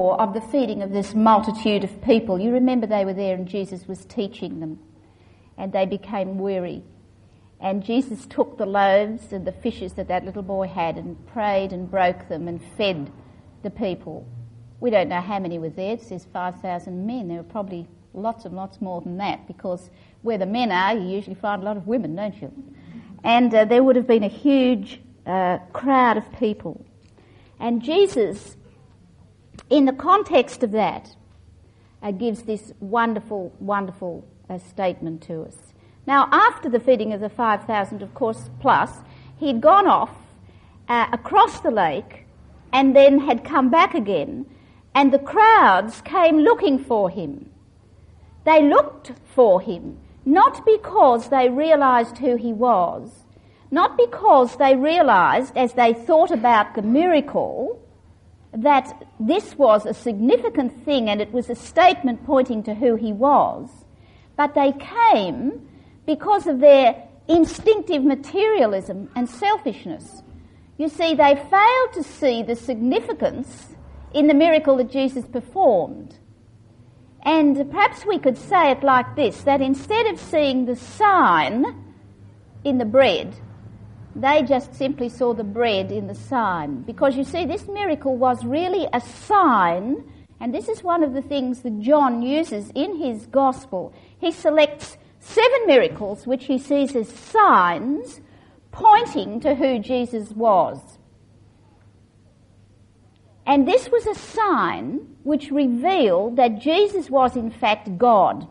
more of the feeding of this multitude of people. You remember they were there and Jesus was teaching them, and they became weary. And Jesus took the loaves and the fishes that that little boy had and prayed and broke them and fed the people. We don't know how many were there. It says 5,000 men. There were probably lots and lots more than that, because where the men are, you usually find a lot of women, don't you? And there would have been a huge crowd of people. And Jesus, in the context of that, gives this wonderful, wonderful statement to us. Now, after the feeding of the 5,000, of course, plus, he'd gone off across the lake and then had come back again, and the crowds came looking for him. They looked for him, not because they realised who he was, not because they realised, as they thought about the miracle, that this was a significant thing and it was a statement pointing to who he was, but they came because of their instinctive materialism and selfishness. You see, they failed to see the significance in the miracle that Jesus performed. And perhaps we could say it like this, that instead of seeing the sign in the bread, they just simply saw the bread in the sign. Because you see, this miracle was really a sign, and this is one of the things that John uses in his gospel. He selects 7 miracles which he sees as signs pointing to who Jesus was. And this was a sign which revealed that Jesus was in fact God.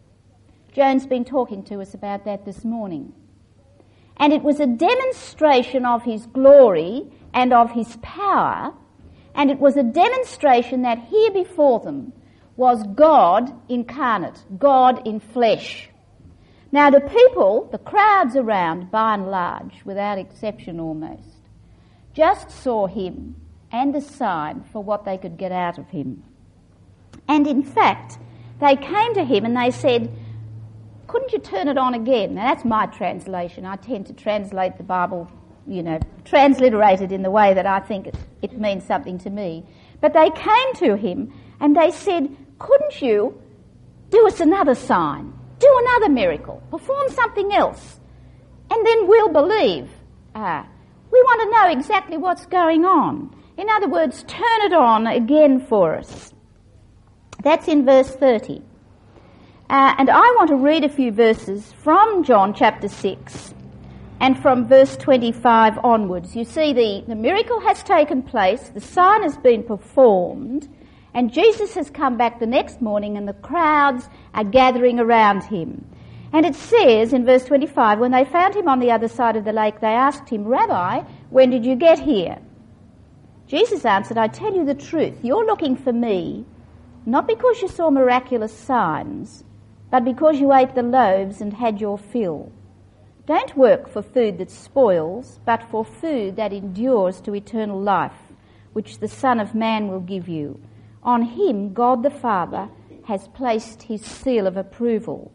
Joan's been talking to us about that this morning. And it was a demonstration of his glory and of his power, and it was a demonstration that here before them was God incarnate, God in flesh. Now the people, the crowds around, by and large, without exception almost, just saw him and the sign for what they could get out of him. And in fact, they came to him and they said, couldn't you turn it on again? Now that's my translation. I tend to translate the Bible, transliterate it in the way that I think it means something to me. But they came to him and they said, couldn't you do us another sign? Do another miracle. Perform something else. And then we'll believe. We want to know exactly what's going on. In other words, turn it on again for us. That's in verse 30. And I want to read a few verses from John chapter 6 and from verse 25 onwards. You see, the miracle has taken place, the sign has been performed, and Jesus has come back the next morning and the crowds are gathering around him. And it says in verse 25, when they found him on the other side of the lake, they asked him, Rabbi, when did you get here? Jesus answered, I tell you the truth, you're looking for me, not because you saw miraculous signs, but because you ate the loaves and had your fill. Don't work for food that spoils, but for food that endures to eternal life, which the Son of Man will give you. On him, God the Father has placed his seal of approval.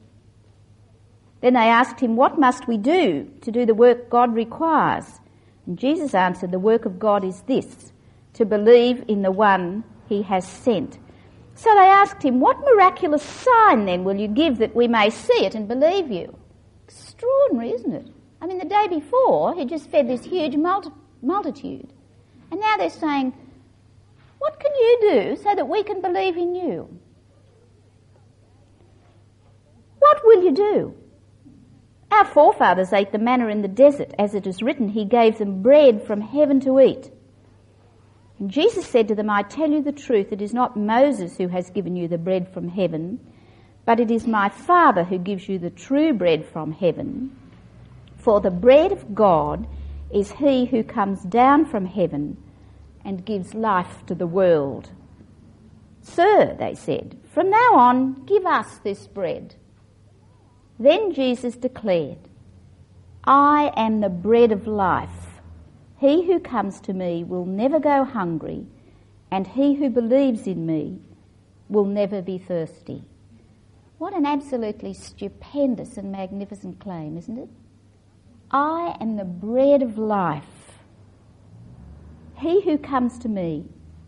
Then they asked him, what must we do to do the work God requires? And Jesus answered, the work of God is this, to believe in the one he has sent. So they asked him, what miraculous sign then will you give that we may see it and believe you? Extraordinary, isn't it? I mean, the day before, he just fed this huge multitude. And now they're saying, what can you do so that we can believe in you? What will you do? Our forefathers ate the manna in the desert. As it is written, he gave them bread from heaven to eat. And Jesus said to them, I tell you the truth, it is not Moses who has given you the bread from heaven, but it is my Father who gives you the true bread from heaven. For the bread of God is he who comes down from heaven and gives life to the world. Sir, they said, from now on give us this bread. Then Jesus declared, I am the bread of life. He who comes to me will never go hungry, and he who believes in me will never be thirsty. What an absolutely stupendous and magnificent claim, isn't it? I am the bread of life. He who comes to me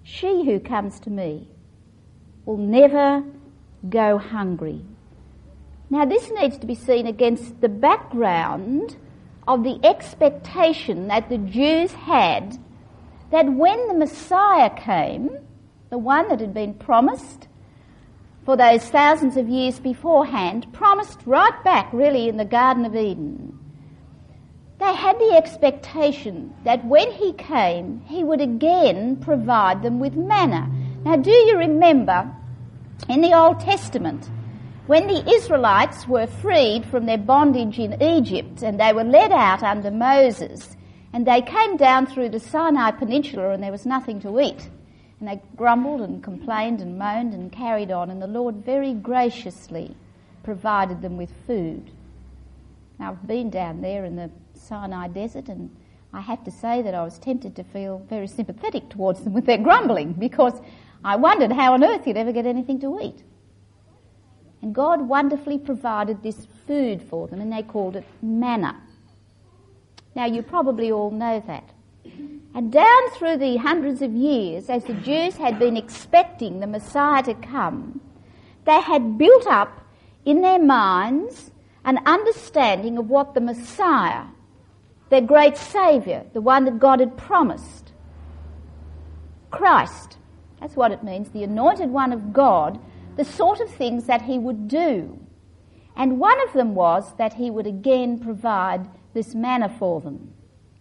She who comes to me will never go hungry. Now this needs to be seen against the background of the expectation that the Jews had that when the Messiah came, the one that had been promised for those thousands of years beforehand, promised right back really in the Garden of Eden, they had the expectation that when he came, he would again provide them with manna. Now, do you remember in the Old Testament when the Israelites were freed from their bondage in Egypt and they were led out under Moses and they came down through the Sinai Peninsula and there was nothing to eat? And they grumbled and complained and moaned and carried on, and the Lord very graciously provided them with food. Now, I've been down there in the Sinai desert, and I have to say that I was tempted to feel very sympathetic towards them with their grumbling, because I wondered how on earth you'd ever get anything to eat. And God wonderfully provided this food for them, and they called it manna. Now, you probably all know that. And down through the hundreds of years, as the Jews had been expecting the Messiah to come, they had built up in their minds an understanding of what the Messiah, their great Saviour, the one that God had promised, Christ, that's what it means, the anointed one of God, the sort of things that he would do. And one of them was that he would again provide this manna for them.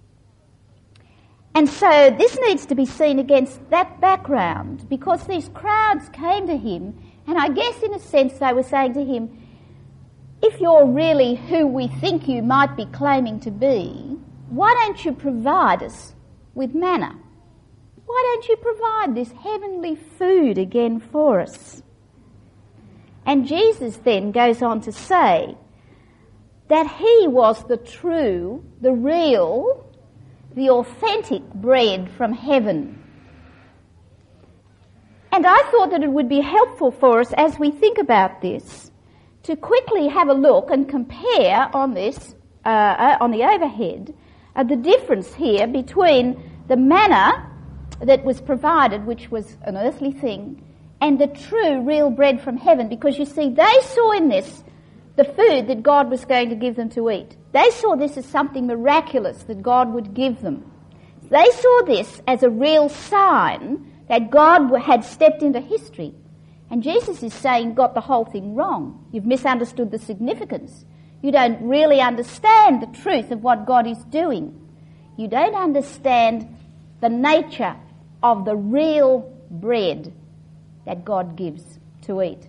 And so this needs to be seen against that background, because these crowds came to him, and I guess in a sense they were saying to him, if you're really who we think you might be claiming to be, why don't you provide us with manna? Why don't you provide this heavenly food again for us? And Jesus then goes on to say that he was the true, the real, the authentic bread from heaven. And I thought that it would be helpful for us as we think about this to quickly have a look and compare on this, on the overhead, the difference here between the manna that was provided, which was an earthly thing, and the true, real bread from heaven. Because you see, they saw in this the food that God was going to give them to eat. They saw this as something miraculous that God would give them. They saw this as a real sign that God had stepped into history. And Jesus is saying, got the whole thing wrong. You've misunderstood the significance. You don't really understand the truth of what God is doing. You don't understand the nature of the real bread that God gives to eat.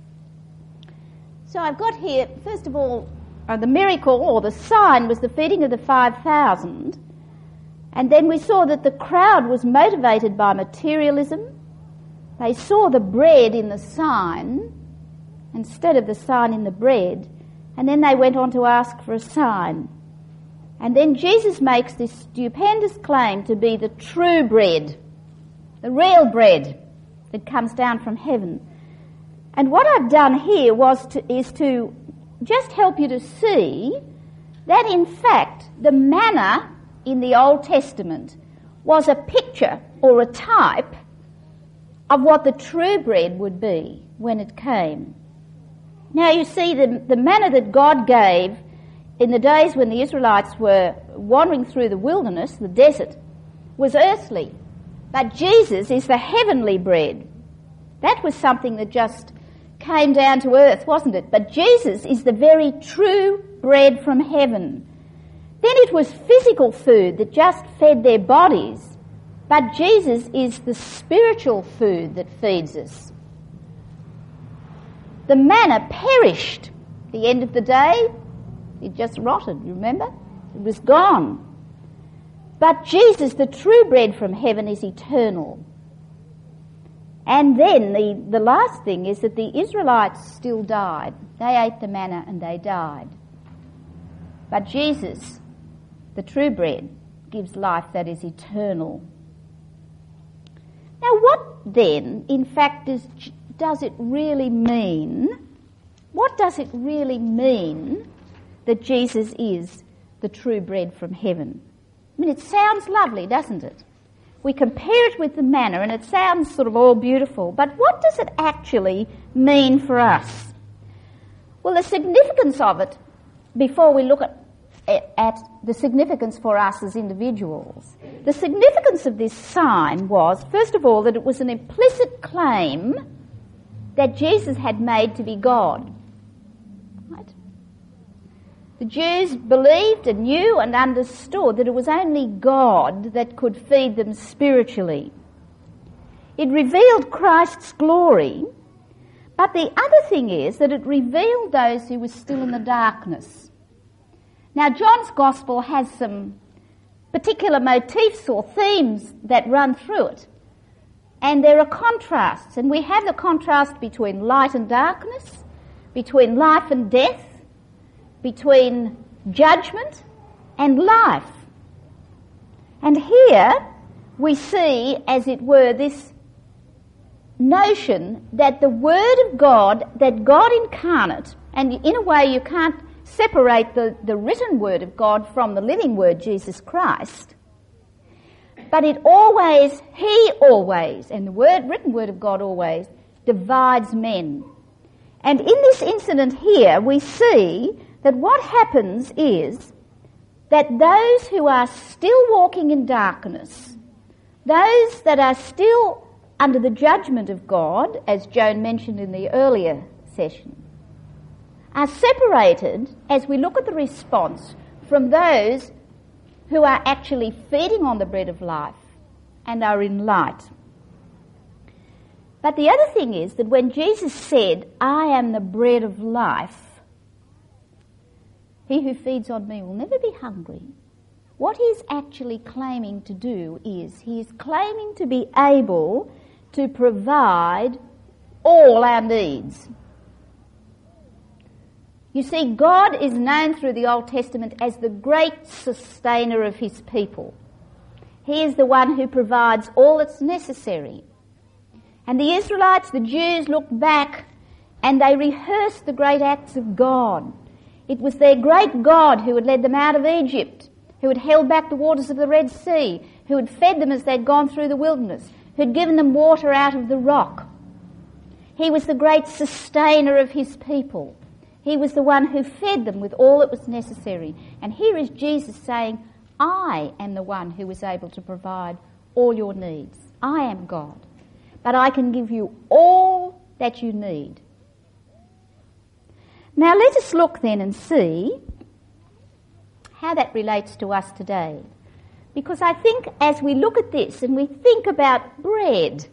So I've got here, first of all, the miracle or the sign was the feeding of the 5,000. And then we saw that the crowd was motivated by materialism. They saw the bread in the sign instead of the sign in the bread. And then they went on to ask for a sign. And then Jesus makes this stupendous claim to be the true bread, the real bread that comes down from heaven. And what I've done here is to just help you to see that in fact the manna in the Old Testament was a picture or a type of what the true bread would be when it came. Now you see the manna that God gave in the days when the Israelites were wandering through the wilderness, the desert, was earthly. But Jesus is the heavenly bread. That was something that just came down to earth, wasn't it? But Jesus is the very true bread from heaven. Then it was physical food that just fed their bodies, but Jesus is the spiritual food that feeds us. The manna perished. At the end of the day, it just rotted, remember? It was gone. But Jesus, the true bread from heaven, is eternal. And then the last thing is that the Israelites still died. They ate the manna and they died. But Jesus, the true bread, gives life that is eternal. Now what then, in fact, does it really mean? What does it really mean that Jesus is the true bread from heaven? I mean, it sounds lovely, doesn't it? we compare it with the manna, and it sounds sort of all beautiful, but what does it actually mean for us? Well, the significance of it, before we look at the significance for us as individuals, the significance of this sign was, first of all, that it was an implicit claim that Jesus had made to be God. Right? The Jews believed and knew and understood that it was only God that could feed them spiritually. It revealed Christ's glory, but the other thing is that it revealed those who were still in the darkness. Now, John's Gospel has some particular motifs or themes that run through it, and there are contrasts, and we have the contrast between light and darkness, between life and death, between judgment and life. And here we see, as it were, this notion that the Word of God, that God incarnate, and in a way you can't separate the written Word of God from the living Word, Jesus Christ, but He always, and the written Word of God always, divides men. And in this incident here, we see that what happens is that those who are still walking in darkness, those that are still under the judgment of God, as Joan mentioned in the earlier session, are separated, as we look at the response, from those who are actually feeding on the bread of life and are in light. But the other thing is that when Jesus said, "I am the bread of life, he who feeds on me will never be hungry," what he's actually claiming to do is he is claiming to be able to provide all our needs. You see, God is known through the Old Testament as the great sustainer of his people. He is the one who provides all that's necessary. And the Israelites, the Jews, looked back and they rehearsed the great acts of God. It was their great God who had led them out of Egypt, who had held back the waters of the Red Sea, who had fed them as they'd gone through the wilderness, who had given them water out of the rock. He was the great sustainer of his people. He was the one who fed them with all that was necessary. And here is Jesus saying, "I am the one who is able to provide all your needs. I am God. But I can give you all that you need." Now let us look then and see how that relates to us today. Because I think as we look at this and we think about bread,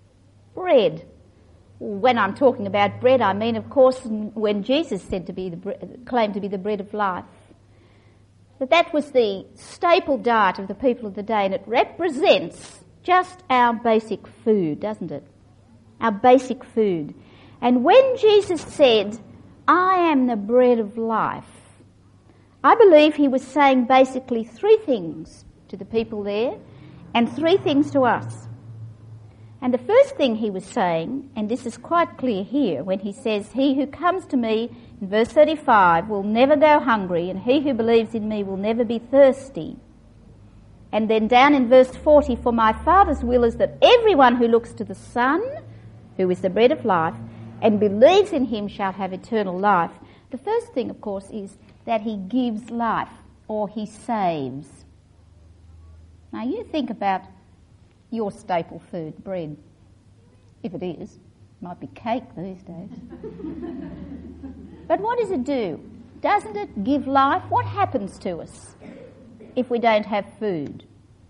when I'm talking about bread, I mean, of course, when Jesus said to be claimed to be the bread of life, that was the staple diet of the people of the day, and it represents just our basic food, doesn't it? Our basic food. And when Jesus said, "I am the bread of life," I believe he was saying basically three things to the people there and three things to us. And the first thing he was saying, and this is quite clear here when he says, "He who comes to me," in verse 35, "will never go hungry, and he who believes in me will never be thirsty." And then down in verse 40, "For my Father's will is that everyone who looks to the Son, who is the bread of life, and believes in him shall have eternal life." The first thing, of course, is that he gives life, or he saves. Now you think about your staple food, bread. If it is, it might be cake these days. But what does it do? Doesn't it give life? What happens to us if we don't have food?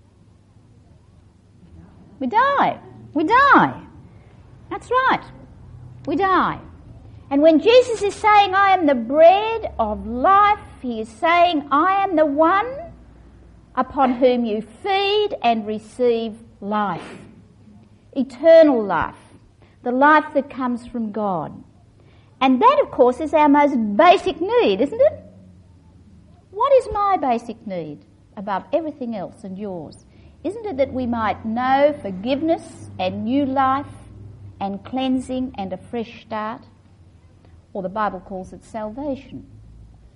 We die. We die. That's right. We die. And when Jesus is saying, "I am the bread of life," he is saying, "I am the one upon whom you feed and receive life, eternal life, the life that comes from God." And that, of course, is our most basic need, isn't it? What is my basic need above everything else and yours? Isn't it that we might know forgiveness and new life and cleansing and a fresh start? Or the Bible calls it salvation.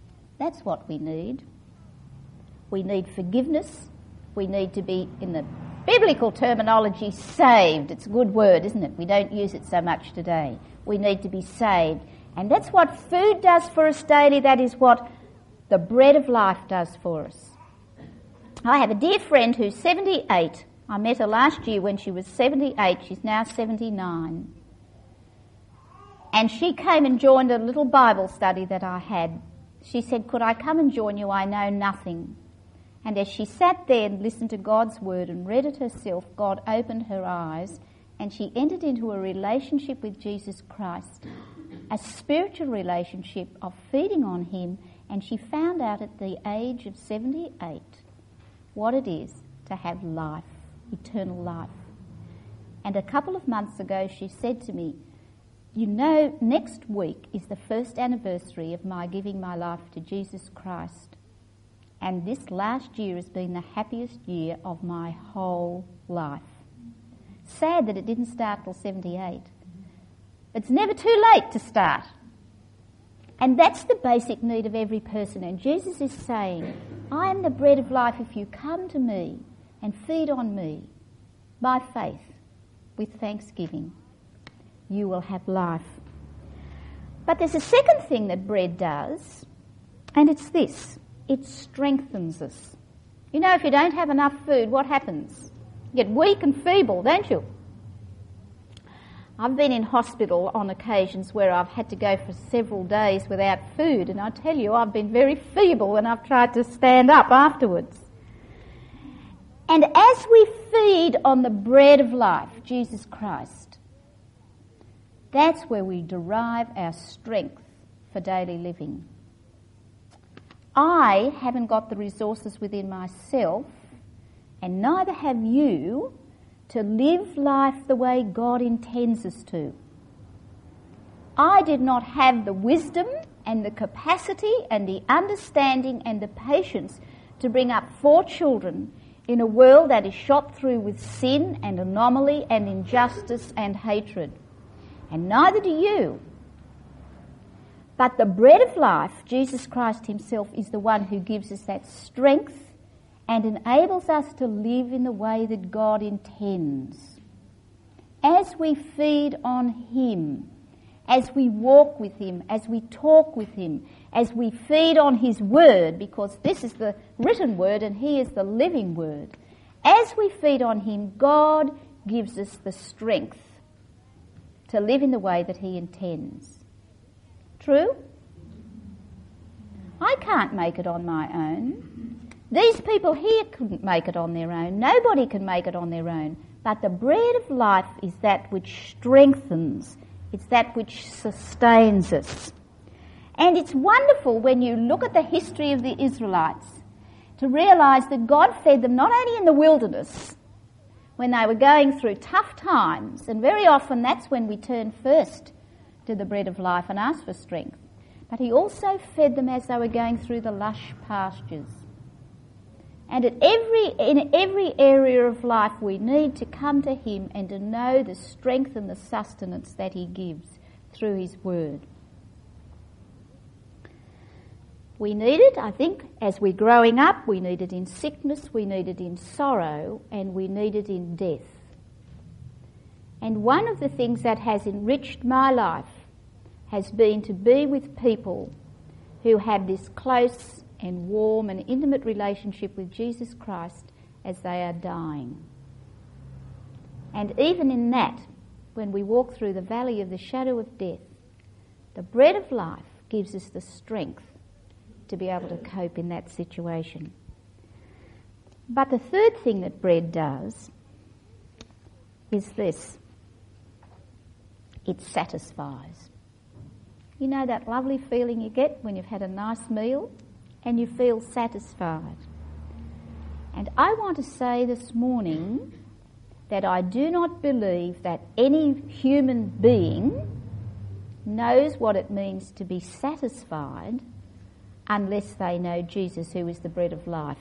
That's what we need. We need forgiveness. We need to be in the Biblical terminology, saved. It's a good word, isn't it? We don't use it so much today. We need to be saved. And that's what food does for us daily. That is what the bread of life does for us. I have a dear friend who's 78. I met her last year when she was 78. She's now 79. And she came and joined a little Bible study that I had. She said, "Could I come and join you? I know nothing." And as she sat there and listened to God's word and read it herself, God opened her eyes and she entered into a relationship with Jesus Christ, a spiritual relationship of feeding on him, and she found out at the age of 78 what it is to have life, eternal life. And a couple of months ago she said to me, "You know, next week is the first anniversary of my giving my life to Jesus Christ. And this last year has been the happiest year of my whole life." Sad that it didn't start till 78. It's never too late to start. And that's the basic need of every person. And Jesus is saying, "I am the bread of life. If you come to me and feed on me by faith with thanksgiving, you will have life." But there's a second thing that bread does, and it's this. It strengthens us. You know, if you don't have enough food, what happens? You get weak and feeble, don't you? I've been in hospital on occasions where I've had to go for several days without food, and I tell you, I've been very feeble when I've tried to stand up afterwards. And as we feed on the bread of life, Jesus Christ, that's where we derive our strength for daily living. I haven't got the resources within myself, and neither have you, to live life the way God intends us to. I did not have the wisdom and the capacity and the understanding and the patience to bring up 4 children in a world that is shot through with sin and anomaly and injustice and hatred. And neither do you. But the bread of life, Jesus Christ himself, is the one who gives us that strength and enables us to live in the way that God intends. As we feed on him, as we walk with him, as we talk with him, as we feed on his word, because this is the written word and he is the living word, as we feed on him, God gives us the strength to live in the way that he intends. True? I can't make it on my own. These people here couldn't make it on their own. Nobody can make it on their own. But the bread of life is that which strengthens. It's that which sustains us. And it's wonderful when you look at the history of the Israelites to realise that God fed them not only in the wilderness when they were going through tough times, and very often that's when we turn first to the bread of life and ask for strength, but he also fed them as they were going through the lush pastures. And in every area of life we need to come to him and to know the strength and the sustenance that he gives through his word. We need it, I think, as we're growing up. We need it in sickness, we need it in sorrow, and we need it in death. And one of the things that has enriched my life has been to be with people who have this close and warm and intimate relationship with Jesus Christ as they are dying. And even in that, when we walk through the valley of the shadow of death, the bread of life gives us the strength to be able to cope in that situation. But the third thing that bread does is this: it satisfies. You know that lovely feeling you get when you've had a nice meal and you feel satisfied. And I want to say this morning that I do not believe that any human being knows what it means to be satisfied unless they know Jesus, who is the bread of life.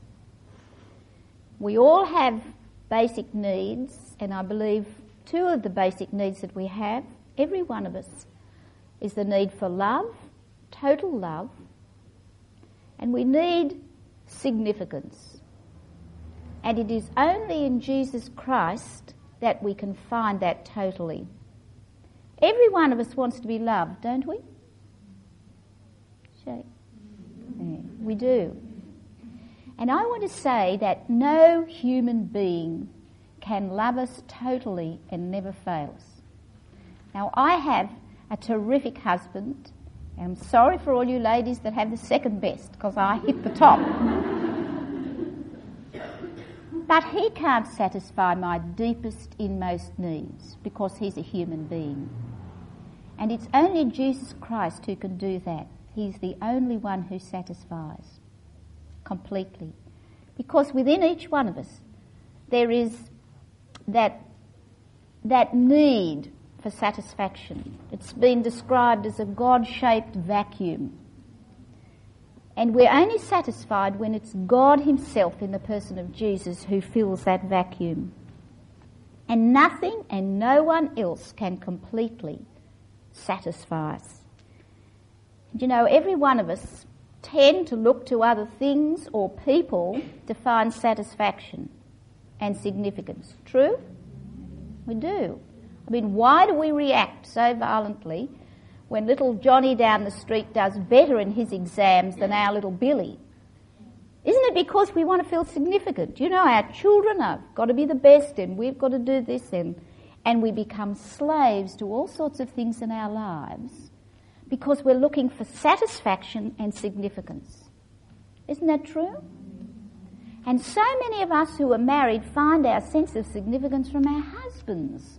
We all have basic needs, and I believe 2 of the basic needs that we have, every one of us, is the need for love, total love, and we need significance. And it is only in Jesus Christ that we can find that totally. Every one of us wants to be loved, don't we? Shake. Yeah, we do. And I want to say that no human being can love us totally and never fails. Now, I have a terrific husband, and I'm sorry for all you ladies that have the second best, because I hit the top. But he can't satisfy my deepest, inmost needs, because he's a human being. And it's only Jesus Christ who can do that. He's the only one who satisfies completely. Because within each one of us, there is that need for satisfaction. It's been described as a God-shaped vacuum. And we're only satisfied when it's God himself in the person of Jesus who fills that vacuum. And nothing and no one else can completely satisfy us. You know, every one of us tend to look to other things or people to find satisfaction and significance. True? We do. I mean, why do we react so violently when little Johnny down the street does better in his exams than our little Billy? Isn't it because we want to feel significant? You know, our children have got to be the best and we've got to do this, and we become slaves to all sorts of things in our lives because we're looking for satisfaction and significance. Isn't that true? And so many of us who are married find our sense of significance from our husbands.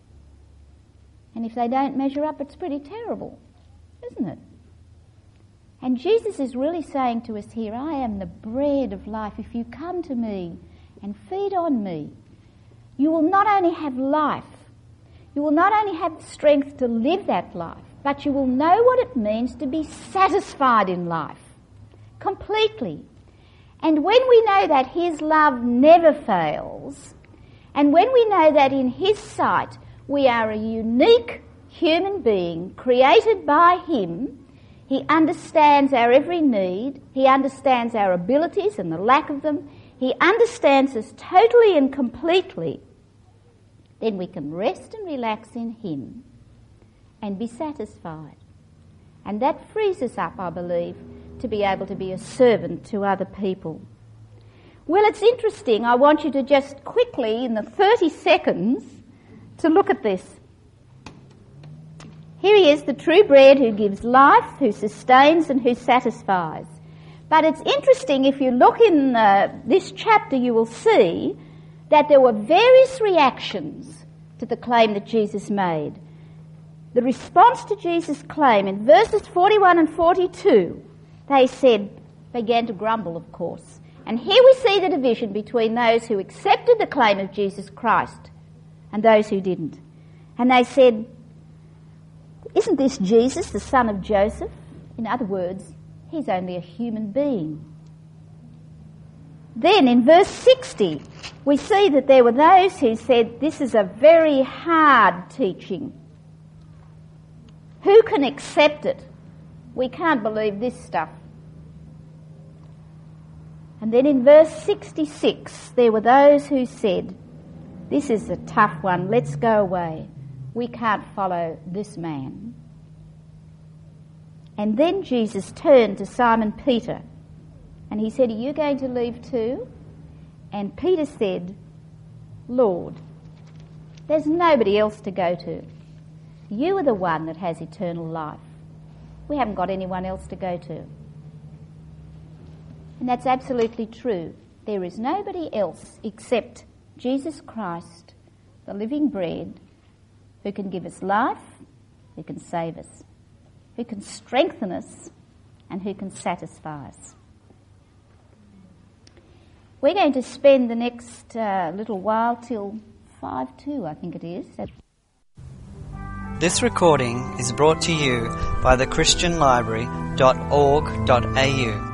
And if they don't measure up, it's pretty terrible, isn't it? And Jesus is really saying to us here, I am the bread of life. If you come to me and feed on me, you will not only have life, you will not only have strength to live that life, but you will know what it means to be satisfied in life completely. And when we know that his love never fails, and when we know that in his sight we are a unique human being created by him, he understands our every need, he understands our abilities and the lack of them, he understands us totally and completely, then we can rest and relax in him and be satisfied. And that frees us up, I believe, to be able to be a servant to other people. Well, it's interesting. I want you to just quickly, in the 30 seconds, to look at this. Here he is, the true bread who gives life, who sustains and who satisfies. But it's interesting, if you look in this chapter, you will see that there were various reactions to the claim that Jesus made. The response to Jesus' claim in verses 41 and 42, they began to grumble, of course. And here we see the division between those who accepted the claim of Jesus Christ and those who didn't. And they said, isn't this Jesus, the son of Joseph? In other words, he's only a human being. Then in verse 60, we see that there were those who said, this is a very hard teaching. Who can accept it? We can't believe this stuff. And then in verse 66, there were those who said, this is a tough one, let's go away. We can't follow this man. And then Jesus turned to Simon Peter and he said, are you going to leave too? And Peter said, Lord, there's nobody else to go to. You are the one that has eternal life. We haven't got anyone else to go to. And that's absolutely true. There is nobody else except Jesus Christ, the living bread, who can give us life, who can save us, who can strengthen us, and who can satisfy us. We're going to spend the next little while till 5:02, I think it is. This recording is brought to you by thechristianlibrary.org.au.